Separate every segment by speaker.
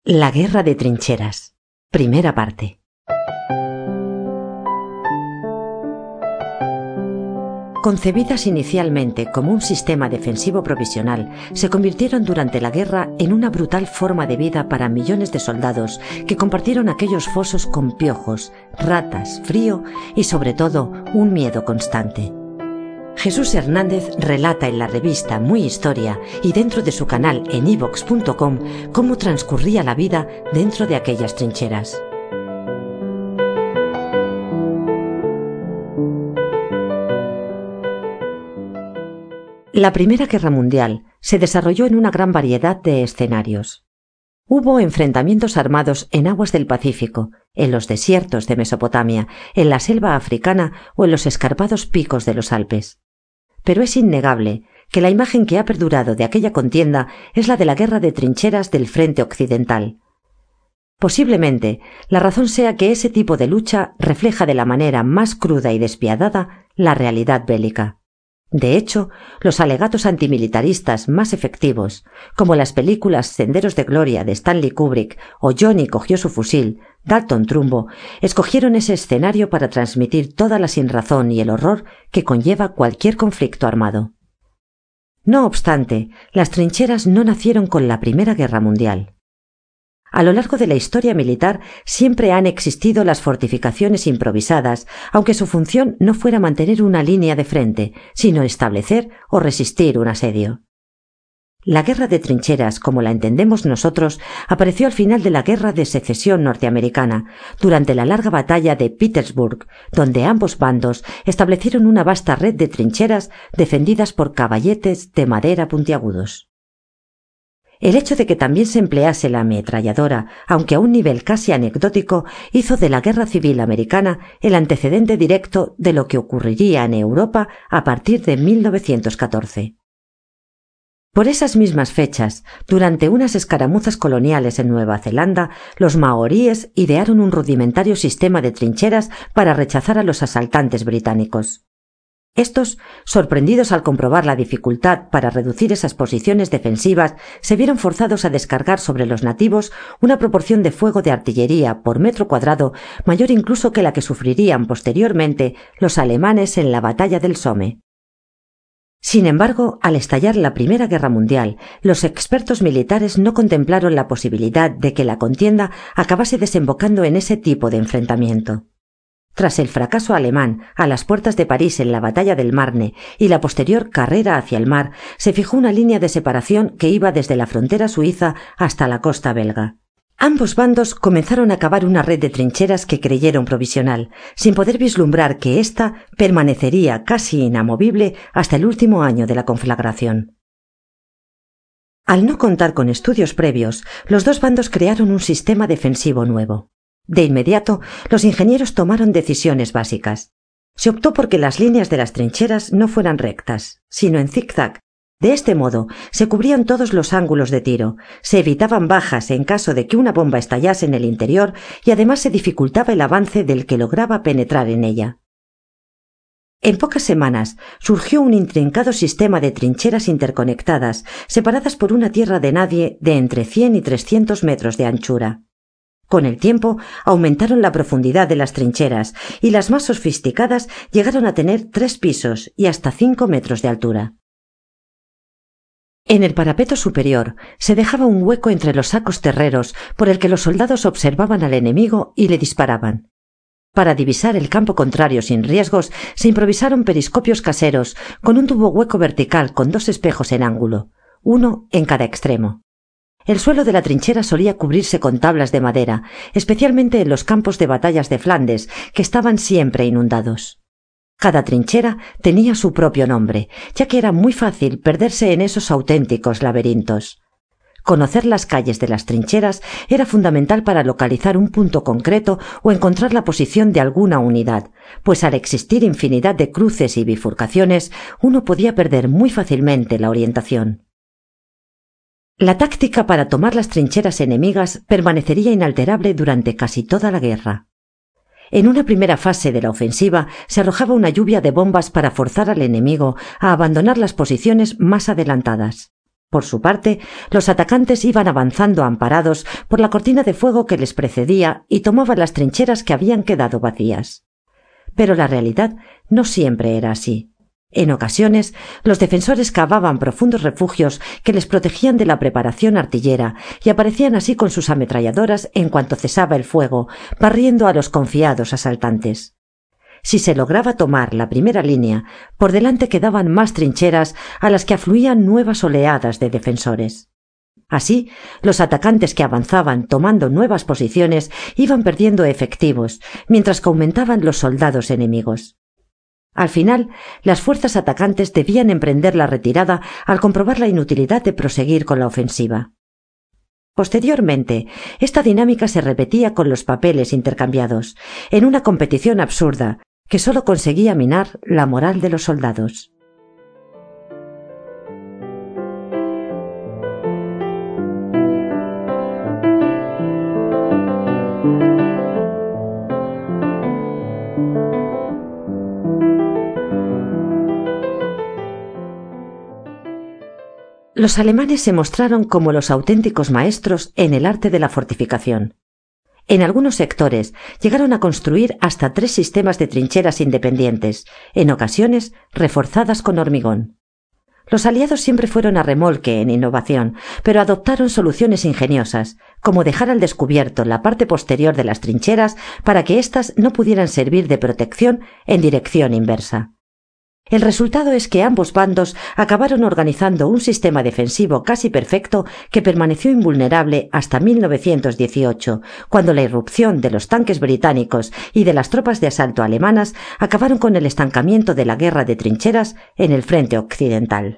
Speaker 1: La guerra de trincheras. Primera parte. Concebidas inicialmente como un sistema defensivo provisional, se convirtieron durante la guerra en una brutal forma de vida para millones de soldados que compartieron aquellos fosos con piojos, ratas, frío y sobre todo un miedo constante. Jesús Hernández relata en la revista Muy Historia y dentro de su canal en iVox.com cómo transcurría la vida dentro de aquellas trincheras. La Primera Guerra Mundial se desarrolló en una gran variedad de escenarios. Hubo enfrentamientos armados en aguas del Pacífico, en los desiertos de Mesopotamia, en la selva africana o en los escarpados picos de los Alpes. Pero es innegable que la imagen que ha perdurado de aquella contienda es la de la guerra de trincheras del frente occidental. Posiblemente la razón sea que ese tipo de lucha refleja de la manera más cruda y despiadada la realidad bélica. De hecho, los alegatos antimilitaristas más efectivos, como las películas Senderos de Gloria de Stanley Kubrick o Johnny cogió su fusil, Dalton Trumbo, escogieron ese escenario para transmitir toda la sinrazón y el horror que conlleva cualquier conflicto armado. No obstante, las trincheras no nacieron con la Primera Guerra Mundial. A lo largo de la historia militar siempre han existido las fortificaciones improvisadas, aunque su función no fuera mantener una línea de frente, sino establecer o resistir un asedio. La guerra de trincheras, como la entendemos nosotros, apareció al final de la Guerra de Secesión norteamericana, durante la larga batalla de Petersburg, donde ambos bandos establecieron una vasta red de trincheras defendidas por caballetes de madera puntiagudos. El hecho de que también se emplease la ametralladora, aunque a un nivel casi anecdótico, hizo de la Guerra Civil Americana el antecedente directo de lo que ocurriría en Europa a partir de 1914. Por esas mismas fechas, durante unas escaramuzas coloniales en Nueva Zelanda, los maoríes idearon un rudimentario sistema de trincheras para rechazar a los asaltantes británicos. Estos, sorprendidos al comprobar la dificultad para reducir esas posiciones defensivas, se vieron forzados a descargar sobre los nativos una proporción de fuego de artillería por metro cuadrado mayor incluso que la que sufrirían posteriormente los alemanes en la batalla del Somme. Sin embargo, al estallar la Primera Guerra Mundial, los expertos militares no contemplaron la posibilidad de que la contienda acabase desembocando en ese tipo de enfrentamiento. Tras el fracaso alemán a las puertas de París en la batalla del Marne y la posterior carrera hacia el mar, se fijó una línea de separación que iba desde la frontera suiza hasta la costa belga. Ambos bandos comenzaron a cavar una red de trincheras que creyeron provisional, sin poder vislumbrar que ésta permanecería casi inamovible hasta el último año de la conflagración. Al no contar con estudios previos, los dos bandos crearon un sistema defensivo nuevo. De inmediato, los ingenieros tomaron decisiones básicas. Se optó por que las líneas de las trincheras no fueran rectas, sino en zigzag. De este modo, se cubrían todos los ángulos de tiro, se evitaban bajas en caso de que una bomba estallase en el interior y además se dificultaba el avance del que lograba penetrar en ella. En pocas semanas surgió un intrincado sistema de trincheras interconectadas, separadas por una tierra de nadie de entre 100 y 300 metros de anchura. Con el tiempo aumentaron la profundidad de las trincheras y las más sofisticadas llegaron a tener 3 pisos y hasta 5 metros de altura. En el parapeto superior se dejaba un hueco entre los sacos terreros por el que los soldados observaban al enemigo y le disparaban. Para divisar el campo contrario sin riesgos se improvisaron periscopios caseros con un tubo hueco vertical con 2 espejos en ángulo, uno en cada extremo. El suelo de la trinchera solía cubrirse con tablas de madera, especialmente en los campos de batallas de Flandes, que estaban siempre inundados. Cada trinchera tenía su propio nombre, ya que era muy fácil perderse en esos auténticos laberintos. Conocer las calles de las trincheras era fundamental para localizar un punto concreto o encontrar la posición de alguna unidad, pues al existir infinidad de cruces y bifurcaciones, uno podía perder muy fácilmente la orientación. La táctica para tomar las trincheras enemigas permanecería inalterable durante casi toda la guerra. En una primera fase de la ofensiva se arrojaba una lluvia de bombas para forzar al enemigo a abandonar las posiciones más adelantadas. Por su parte, los atacantes iban avanzando amparados por la cortina de fuego que les precedía y tomaban las trincheras que habían quedado vacías. Pero la realidad no siempre era así. En ocasiones, los defensores cavaban profundos refugios que les protegían de la preparación artillera y aparecían así con sus ametralladoras en cuanto cesaba el fuego, barriendo a los confiados asaltantes. Si se lograba tomar la primera línea, por delante quedaban más trincheras a las que afluían nuevas oleadas de defensores. Así, los atacantes que avanzaban tomando nuevas posiciones iban perdiendo efectivos, mientras que aumentaban los soldados enemigos. Al final, las fuerzas atacantes debían emprender la retirada al comprobar la inutilidad de proseguir con la ofensiva. Posteriormente, esta dinámica se repetía con los papeles intercambiados, en una competición absurda que sólo conseguía minar la moral de los soldados. Los alemanes se mostraron como los auténticos maestros en el arte de la fortificación. En algunos sectores llegaron a construir hasta 3 sistemas de trincheras independientes, en ocasiones reforzadas con hormigón. Los aliados siempre fueron a remolque en innovación, pero adoptaron soluciones ingeniosas, como dejar al descubierto la parte posterior de las trincheras para que éstas no pudieran servir de protección en dirección inversa. El resultado es que ambos bandos acabaron organizando un sistema defensivo casi perfecto que permaneció invulnerable hasta 1918, cuando la irrupción de los tanques británicos y de las tropas de asalto alemanas acabaron con el estancamiento de la guerra de trincheras en el frente occidental.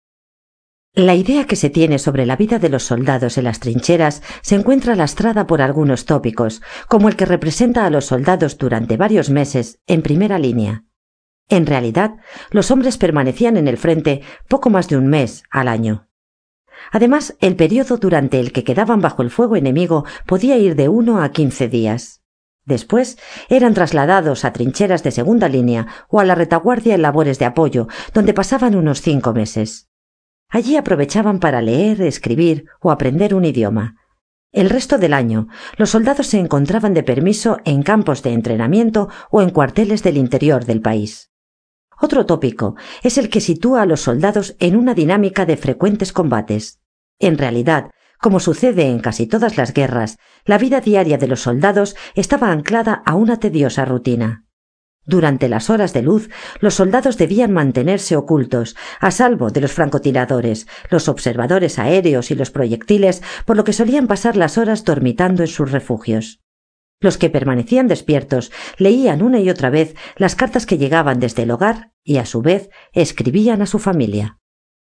Speaker 1: La idea que se tiene sobre la vida de los soldados en las trincheras se encuentra lastrada por algunos tópicos, como el que representa a los soldados durante varios meses en primera línea. En realidad, los hombres permanecían en el frente poco más de un mes al año. Además, el periodo durante el que quedaban bajo el fuego enemigo podía ir de 1 a 15 días. Después, eran trasladados a trincheras de segunda línea o a la retaguardia en labores de apoyo, donde pasaban unos 5 meses. Allí aprovechaban para leer, escribir o aprender un idioma. El resto del año, los soldados se encontraban de permiso en campos de entrenamiento o en cuarteles del interior del país. Otro tópico es el que sitúa a los soldados en una dinámica de frecuentes combates. En realidad, como sucede en casi todas las guerras, la vida diaria de los soldados estaba anclada a una tediosa rutina. Durante las horas de luz, los soldados debían mantenerse ocultos, a salvo de los francotiradores, los observadores aéreos y los proyectiles, por lo que solían pasar las horas dormitando en sus refugios. Los que permanecían despiertos leían una y otra vez las cartas que llegaban desde el hogar y, a su vez, escribían a su familia.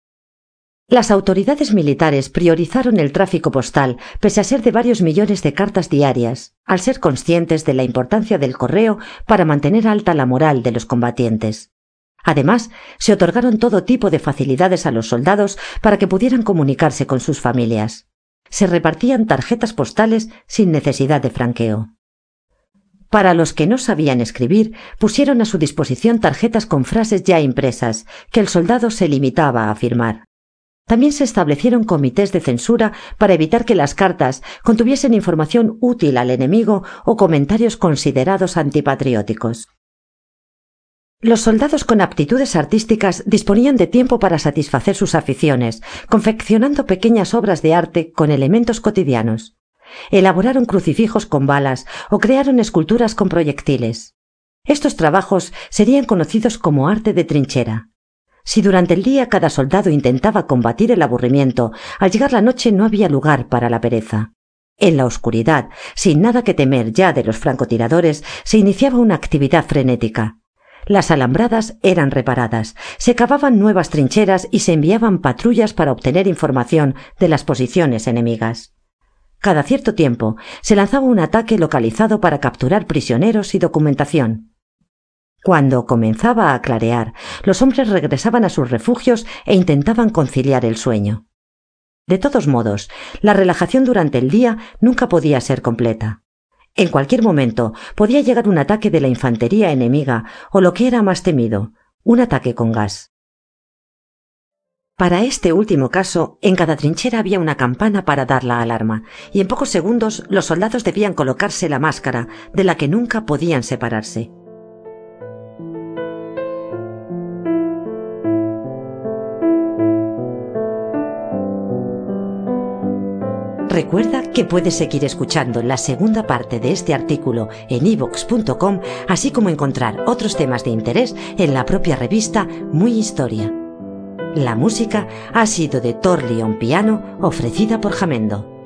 Speaker 1: Las autoridades militares priorizaron el tráfico postal pese a ser de varios millones de cartas diarias, al ser conscientes de la importancia del correo para mantener alta la moral de los combatientes. Además, se otorgaron todo tipo de facilidades a los soldados para que pudieran comunicarse con sus familias. Se repartían tarjetas postales sin necesidad de franqueo. Para los que no sabían escribir, pusieron a su disposición tarjetas con frases ya impresas, que el soldado se limitaba a firmar. También se establecieron comités de censura para evitar que las cartas contuviesen información útil al enemigo o comentarios considerados antipatrióticos. Los soldados con aptitudes artísticas disponían de tiempo para satisfacer sus aficiones, confeccionando pequeñas obras de arte con elementos cotidianos. Elaboraron crucifijos con balas o crearon esculturas con proyectiles. Estos trabajos serían conocidos como arte de trinchera. Si durante el día cada soldado intentaba combatir el aburrimiento, al llegar la noche no había lugar para la pereza. En la oscuridad, sin nada que temer ya de los francotiradores, se iniciaba una actividad frenética. Las alambradas eran reparadas, se cavaban nuevas trincheras y se enviaban patrullas para obtener información de las posiciones enemigas. Cada cierto tiempo se lanzaba un ataque localizado para capturar prisioneros y documentación. Cuando comenzaba a clarear, los hombres regresaban a sus refugios e intentaban conciliar el sueño. De todos modos, la relajación durante el día nunca podía ser completa. En cualquier momento podía llegar un ataque de la infantería enemiga o, lo que era más temido, un ataque con gas. Para este último caso, en cada trinchera había una campana para dar la alarma, y en pocos segundos los soldados debían colocarse la máscara, de la que nunca podían separarse. Recuerda que puedes seguir escuchando la segunda parte de este artículo en iVoox.com, así como encontrar otros temas de interés en la propia revista Muy Historia. La música ha sido de Thor Leon Piano, ofrecida por Jamendo.